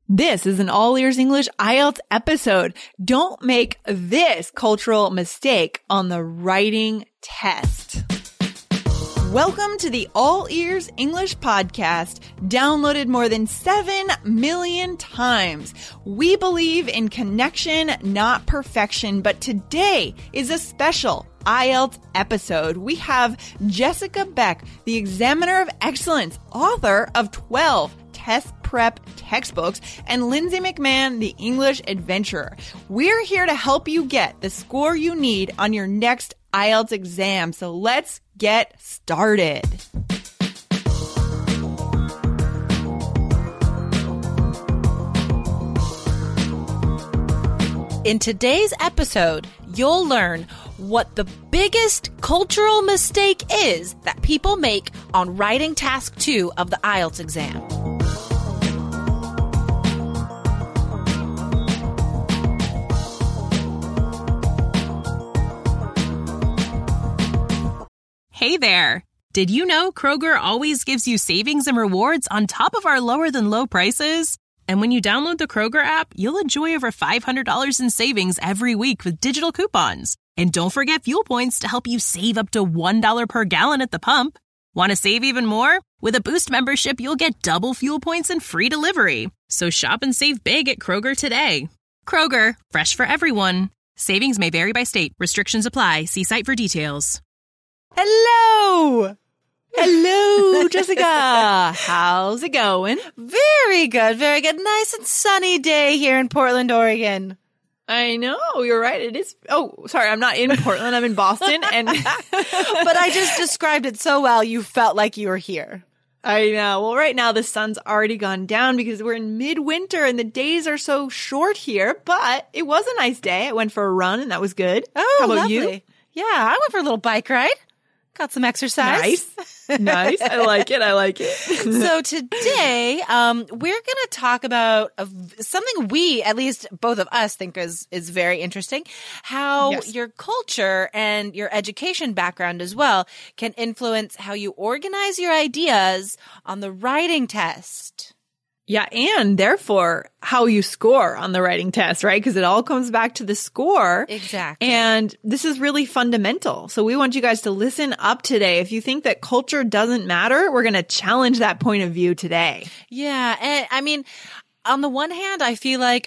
This is an All Ears English IELTS episode. Don't make this cultural mistake on the writing test. Welcome to the All Ears English podcast, downloaded more than 7 million times. We believe in connection, not perfection, but today is a special IELTS episode. We have Jessica Beck, the Examiner of Excellence, author of 12 test prep textbooks, and Lindsay McMahon, the English adventurer. We're here to help you get the score you need on your next IELTS exam. So let's get started. In today's episode, you'll learn what the biggest cultural mistake is that people make on writing task 2 of the IELTS exam. Hey there! Did you know Kroger always gives you savings and rewards on top of our lower-than-low prices? And when you download the Kroger app, you'll enjoy over $500 in savings every week with digital coupons. And don't forget fuel points to help you save up to $1 per gallon at the pump. Want to save even more? With a Boost membership, you'll get double fuel points and free delivery. So shop and save big at Kroger today. Kroger, fresh for everyone. Savings may vary by state. Restrictions apply. See site for details. Hello! Hello, Jessica. How's it going? Very good, very good. Nice and sunny day here in Portland, Oregon. I know, you're right. It is. Oh, sorry, I'm not in Portland. I'm in Boston. And But I just described it so well, you felt like you were here. I know. Well, right now the sun's already gone down because we're in midwinter and the days are so short here. But it was a nice day. I went for a run and that was good. Oh, how about lovely. you? Yeah, I went for a little bike ride. Got some exercise. Nice. I like it. So today, we're going to talk about something we, at least both of us, think is very interesting. How your culture and your education background as well can influence how you organize your ideas on the writing test. Yeah, and therefore how you score on the writing test, right? Because it all comes back to the score. Exactly. And this is really fundamental. So we want you guys to listen up today. If you think that culture doesn't matter, we're going to challenge that point of view today. Yeah. And I mean, on the one hand, I feel like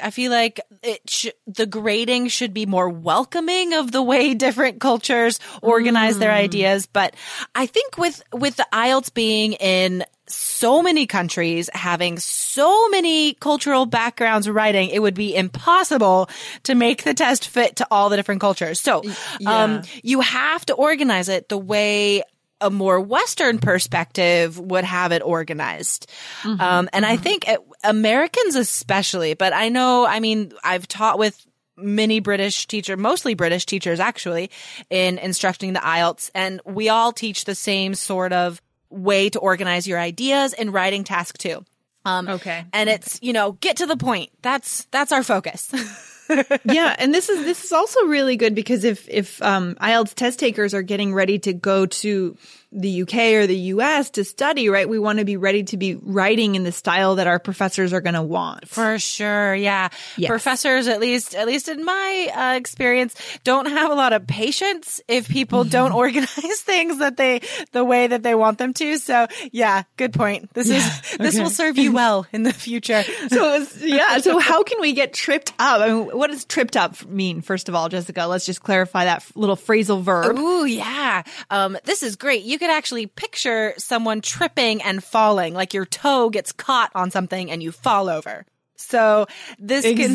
the grading should be more welcoming of the way different cultures organize their ideas. But I think with the IELTS being in so many countries, having so many cultural backgrounds writing, it would be impossible to make the test fit to all the different cultures. So you have to organize it the way a more Western perspective would have it organized. And I think Americans especially, but I've taught with mostly British teachers actually, in instructing the IELTS, and we all teach the same sort of way to organize your ideas in writing task 2. Okay. And it's, get to the point. That's our focus. Yeah. And this is also really good because if IELTS test takers are getting ready to go to the UK or the US to study, right? We want to be ready to be writing in the style that our professors are going to want. For sure. Yeah. Yes. Professors, at least in my experience, don't have a lot of patience if people don't organize things the way that they want them to. So yeah, good point. This will serve you well in the future. So how can we get tripped up? I mean, what does tripped up mean? First of all, Jessica, let's just clarify that little phrasal verb. Ooh, yeah. This is great. You could actually picture someone tripping and falling, like your toe gets caught on something and you fall over. So this can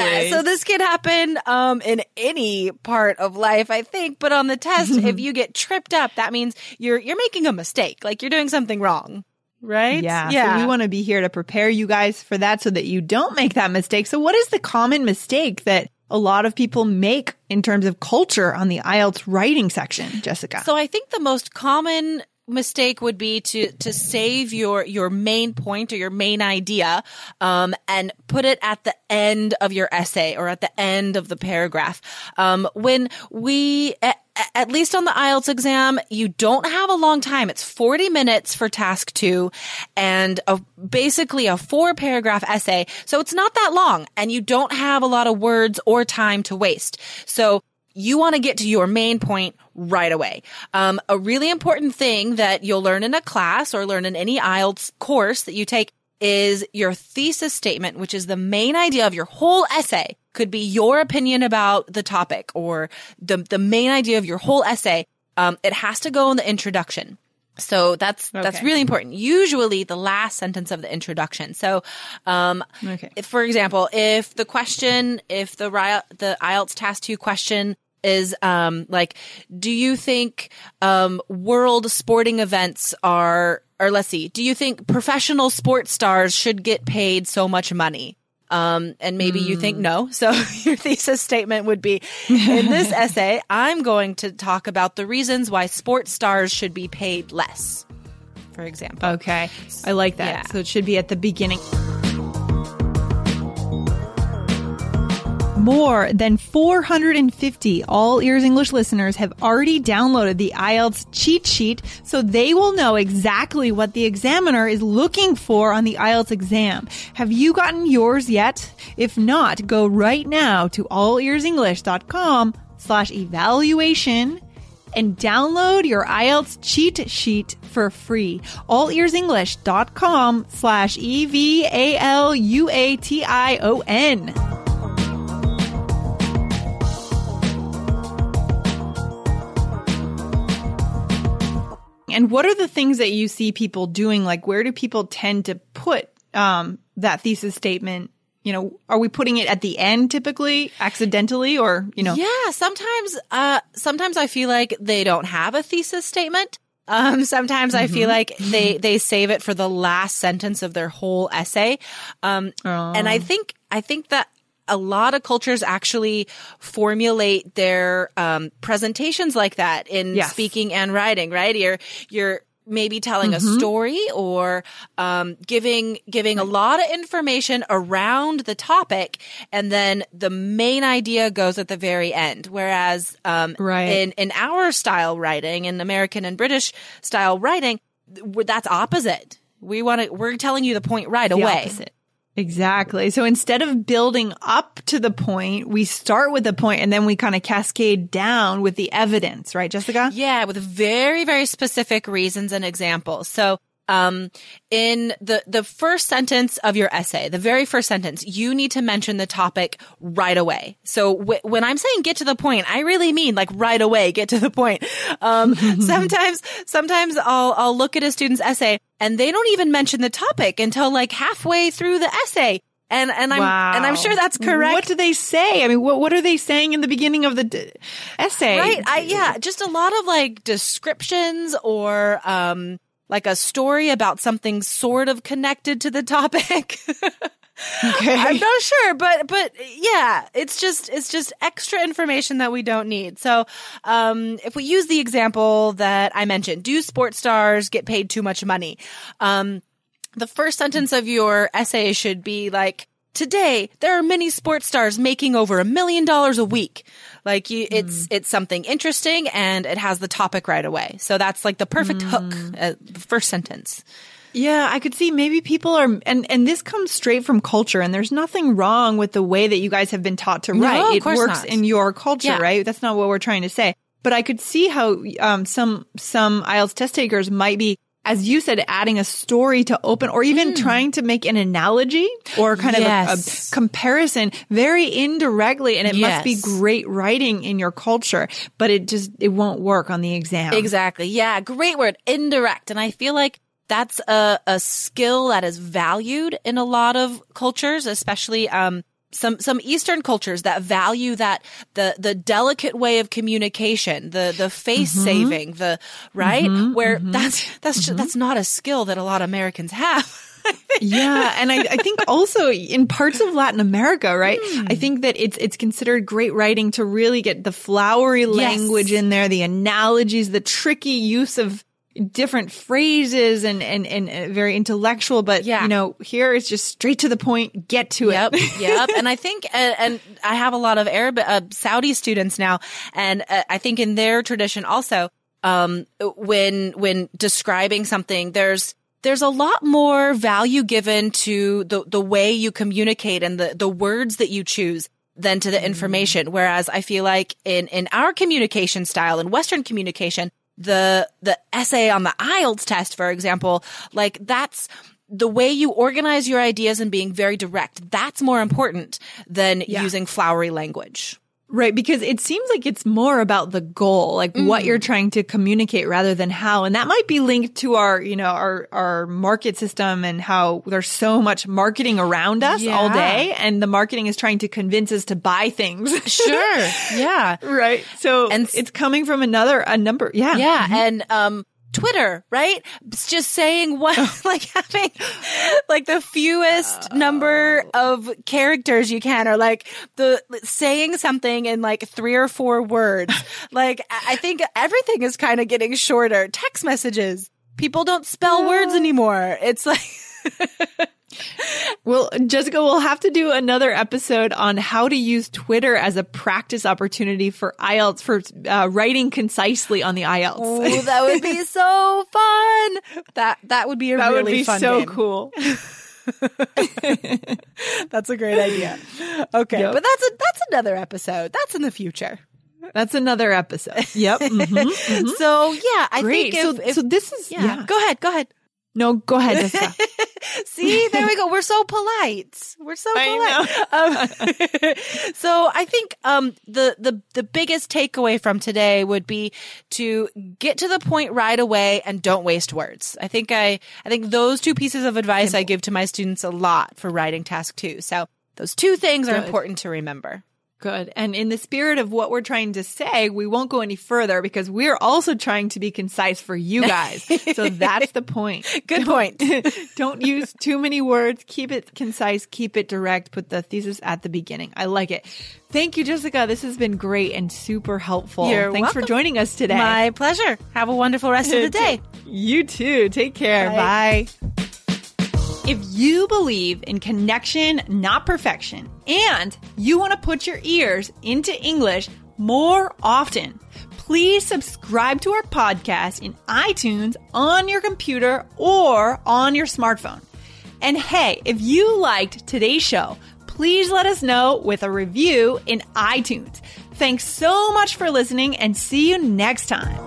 happen in any part of life, I think. But on the test, if you get tripped up, that means you're making a mistake, like you're doing something wrong. Right? Yeah. So we want to be here to prepare you guys for that so that you don't make that mistake. So what is the common mistake that a lot of people make in terms of culture on the IELTS writing section, Jessica? So I think the most common mistake would be to save your main point or your main idea, and put it at the end of your essay or at the end of the paragraph. When we, at least on the IELTS exam, you don't have a long time. It's 40 minutes for task 2 and basically a 4-paragraph essay. So it's not that long and you don't have a lot of words or time to waste. So you want to get to your main point right away. A really important thing that you'll learn in a class or learn in any IELTS course that you take is your thesis statement, which is the main idea of your whole essay. Could be your opinion about the topic or the main idea of your whole essay. It has to go in the introduction. So that's really important. Usually the last sentence of the introduction. So, if, for example, if the IELTS Task 2 question is do you think world sporting events do you think professional sports stars should get paid so much money? And maybe you think no. So your thesis statement would be, in this essay, I'm going to talk about the reasons why sports stars should be paid less, for example. Okay. I like that. Yeah. So it should be at the beginning. More than 450 All Ears English listeners have already downloaded the IELTS cheat sheet, so they will know exactly what the examiner is looking for on the IELTS exam. Have you gotten yours yet? If not, go right now to allearsenglish.com/evaluation and download your IELTS cheat sheet for free. allearsenglish.com/evaluation. And what are the things that you see people doing? Like, where do people tend to put that thesis statement? You know, are we putting it at the end typically, accidentally, or, you know? Yeah, sometimes I feel like they don't have a thesis statement. Sometimes I feel like they save it for the last sentence of their whole essay. And I think that a lot of cultures actually formulate their presentations like that in speaking and writing, right? You're maybe telling a story or giving a lot of information around the topic, and then the main idea goes at the very end. Whereas in our style writing, in American and British style writing, that's opposite. We're telling you the point right away. Opposite. Exactly. So instead of building up to the point, we start with the point and then we kind of cascade down with the evidence, right, Jessica? Yeah, with very, very specific reasons and examples. So in the first sentence of your essay, the very first sentence, you need to mention the topic right away. So when I'm saying get to the point, I really mean like right away, get to the point. Sometimes I'll look at a student's essay and they don't even mention the topic until like halfway through the essay. And I'm sure that's correct. What do they say? I mean, what are they saying in the beginning of the essay? Right. Just a lot of like descriptions or, like a story about something sort of connected to the topic. Okay. I'm not sure, but yeah, it's just extra information that we don't need. So, if we use the example that I mentioned, do sports stars get paid too much money? The first sentence of your essay should be like, today, there are many sports stars making over $1 million a week. Like it's something interesting and it has the topic right away. So that's like the perfect hook, the first sentence. Yeah, I could see maybe people are, and this comes straight from culture, and there's nothing wrong with the way that you guys have been taught to write. No, it works not. in your culture, right? That's not what we're trying to say. But I could see how some IELTS test takers might be, as you said, adding a story to open, or even trying to make an analogy or kind of a comparison very indirectly. And it must be great writing in your culture, but it won't work on the exam. Exactly. Yeah. Great word. Indirect. And I feel like that's a skill that is valued in a lot of cultures, especially, some Eastern cultures that value that the delicate way of communication, the face saving, where that's not a skill that a lot of Americans have. Yeah. And I think also in parts of Latin America, right? I think that it's considered great writing to really get the flowery language in there, the analogies, the tricky use of, different phrases and very intellectual, but here it's just straight to the point, get to it. Yep. And I think, and I have a lot of Saudi students now, and I think in their tradition also, when describing something, there's a lot more value given to the way you communicate and the words that you choose than to the information. Whereas I feel like in our communication style, in Western communication, the essay on the IELTS test, for example, like that's the way you organize your ideas and being very direct. That's more important than using flowery language. Right, because it seems like it's more about the goal, like what you're trying to communicate rather than how. And that might be linked to our market system and how there's so much marketing around us all day. And the marketing is trying to convince us to buy things. Sure. Yeah. Right. So it's coming from a number. Yeah. Yeah. And, Twitter, right? It's just saying like having like the fewest number of characters you can, or like saying something in like 3 or 4 words. Like I think everything is kind of getting shorter. Text messages. People don't spell words anymore. It's like Well, Jessica, we'll have to do another episode on how to use Twitter as a practice opportunity for IELTS, for writing concisely on the IELTS. Oh, that would be so fun. That would be a really fun game. That would be so cool. That's a great idea. Okay, but that's another episode. That's in the future. That's another episode. Yep. So yeah, I think so this is Go ahead. No, go ahead, Jessica. See, there we go. We're so polite. So I think the biggest takeaway from today would be to get to the point right away and don't waste words. I think those 2 pieces of advice I give to my students a lot for writing task 2. So those 2 things are important to remember. Good. And in the spirit of what we're trying to say, we won't go any further because we're also trying to be concise for you guys. So that's the point. Good point. Don't use too many words. Keep it concise. Keep it direct. Put the thesis at the beginning. I like it. Thank you, Jessica. This has been great and super helpful. You're Thanks welcome. for joining us today. My pleasure. Have a wonderful rest of the day. You too. Take care. Bye. If you believe in connection, not perfection, and you want to put your ears into English more often, please subscribe to our podcast in iTunes on your computer or on your smartphone. And hey, if you liked today's show, please let us know with a review in iTunes. Thanks so much for listening and see you next time.